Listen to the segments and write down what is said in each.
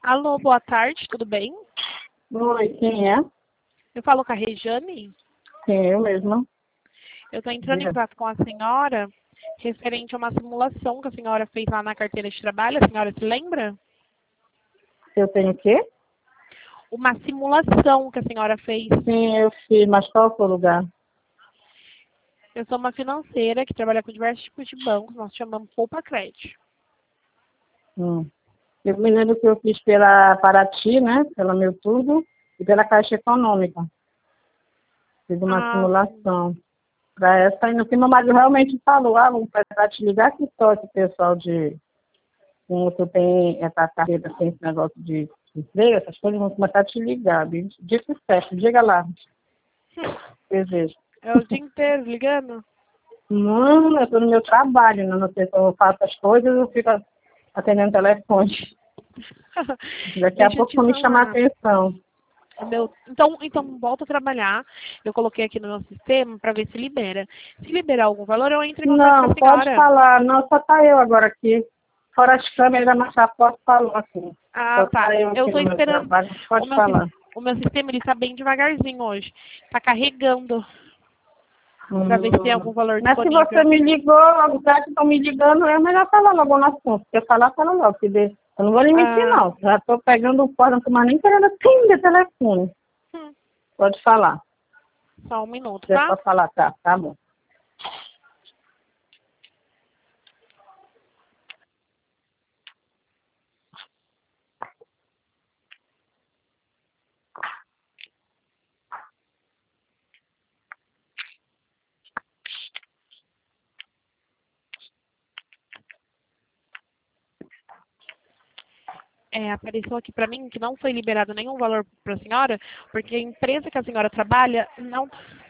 Alô, boa tarde, tudo bem? Oi, quem é? Eu falo com a Rejane. Sim, eu mesma. Eu estou entrando em Diga. contato com a senhora referente a uma simulação que a senhora fez lá na carteira de trabalho. A senhora se lembra? Eu tenho o quê? Uma simulação que a senhora fez. Sim, eu fiz, mas qual é o seu lugar? Eu sou uma financeira que trabalha com diversos tipos de bancos. Nós chamamos Poupa Crédito. Eu me lembro que eu fiz pela Paraty, né? Pela Meu Tudo e pela Caixa Econômica. Fiz uma Ah, simulação. Para essa, e no que meu marido realmente falou, vamos para te ligar que só esse pessoal de. Como tu tem essa carreira, tem esse negócio de emprego, essas coisas, vão começar a te ligar. Dito certo, diga lá. Desejo. é o dia inteiro ligando? Não, eu estou no meu trabalho, né? Não sei se eu faço as coisas, eu fico atendendo telefone. Daqui a Deixa eu pouco te vão me chamar a falar. atenção. Então volta a trabalhar. Eu coloquei aqui no meu sistema para ver se libera. Se liberar algum valor, eu entro em contato com Não, a pode senhora. falar. Não, só tá eu agora aqui. Fora as câmeras, mas já posso falar aqui. Ah, Só tá. tá eu Eu aqui tô no meu esperando. trabalho, O pode meu, falar. o meu sistema, ele tá bem devagarzinho hoje. Tá carregando para ver se tem algum valor Mas se você disponível. me ligou, logo já que estão me ligando, é melhor falar logo no assunto. Porque falar, fala logo. Eu não vou lhe mentir, Ah, não. Já estou pegando o pó, não tô mais nem querendo atender telefone. hum, Pode falar. só um minuto, Se é tá? para falar, tá bom. Apareceu aqui para mim que não foi liberado nenhum valor para a senhora, porque a empresa que a senhora trabalha não.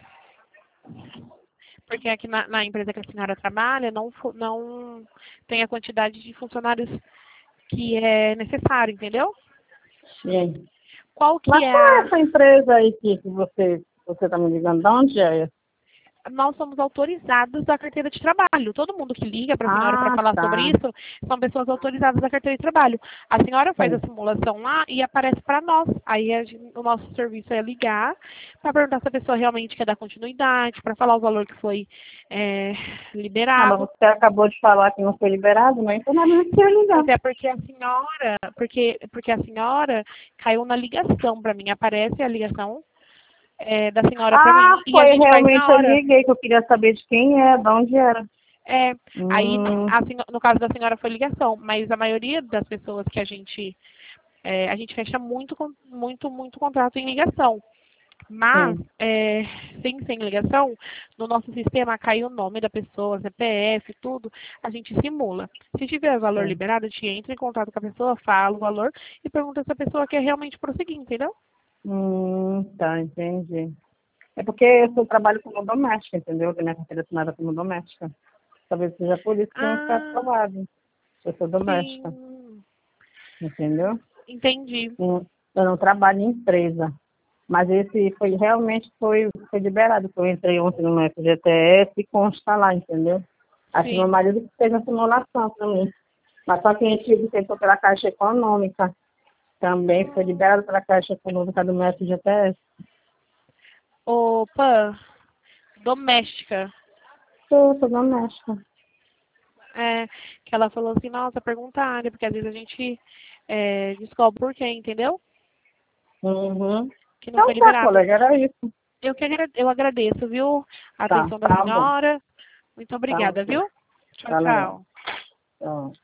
Porque aqui na empresa que a senhora trabalha não tem a quantidade de funcionários que é necessário, entendeu? Sim. Qual que Mas é qual é a. essa empresa aí que você está me ligando? De onde é? Nós somos autorizados da carteira de trabalho. Todo mundo que liga para a senhora para Ah, falar sobre tá. isso são pessoas autorizadas da carteira de trabalho. A senhora faz a Sim. simulação lá e aparece para nós. Aí o nosso serviço é ligar para perguntar se a pessoa realmente quer dar continuidade, para falar o valor que foi Ah, mas liberado. você acabou de falar que não foi liberado, mas então não é nem que eu ligar. Mas é porque a senhora, porque a senhora caiu na ligação para mim. Aparece a ligação da senhora para Ah, mim e a foi gente faz realmente, na eu hora. liguei, que eu queria saber de quem é, de onde era. É, aí, Hum, no caso da senhora foi ligação, mas a maioria das pessoas que a gente fecha muito contrato em ligação. Mas, sim. sem ligação, no nosso sistema cai o nome da pessoa, CPF, tudo, a gente simula. Se tiver valor Sim. liberado, a gente entra em contato com a pessoa, fala o valor e pergunta se a pessoa quer realmente prosseguir, entendeu? Tá, entendi. É porque eu trabalho como doméstica, entendeu? Eu tenho minha carteira assinada como doméstica. Talvez seja por isso que não está Ah, aprovado. Eu sou doméstica, sim, entendeu? entendi. Eu não trabalho em empresa. Mas esse foi liberado, que eu entrei ontem no FGTS e consta lá, entendeu? Acho que meu Sim. marido que fez a simulação também. Mas só que a gente tentou pela Caixa Econômica. Também foi liberado pela Caixa Econômica do meu FGTS. Opa, doméstica. Sou doméstica. Que ela falou assim, nossa, pergunta a área, porque às vezes a gente descobre por quê, entendeu? Uhum. Que não foi Então tá, liberado. colega, era isso. Eu agradeço, viu? A Tá, atenção da tá bom. senhora. Muito Tá obrigada, ok. viu? Tchau, Tá legal. tchau. Tchau.